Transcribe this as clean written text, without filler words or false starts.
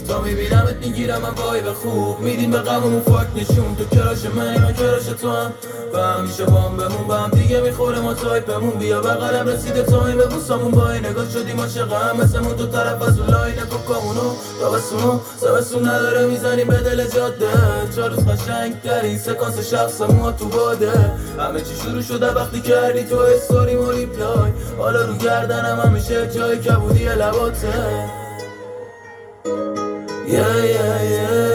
تا میبینمت میگیرم من وایب خوب میدیم به غممون فاک نشون. تو کراش منی من کراش تو هم و همیشه با هم بمون به هم دیگه میخوره ما تایپمون. بیا بغلم رسیده تایم ببوسامون با این نگاه شدیم عاشق هم مثلمون تو طرف از اون لاین کوکامونو تابستونو زمستون نداره میزنیم به دل جاده 4 روز قشنگ ترین سکانس شخصمون تو باده. همه چی شروع شده وقتی کردی تو استوری و ریپلای حالا رو گردنم همیشه جای کبودی لباته. yeah, yeah, yeah.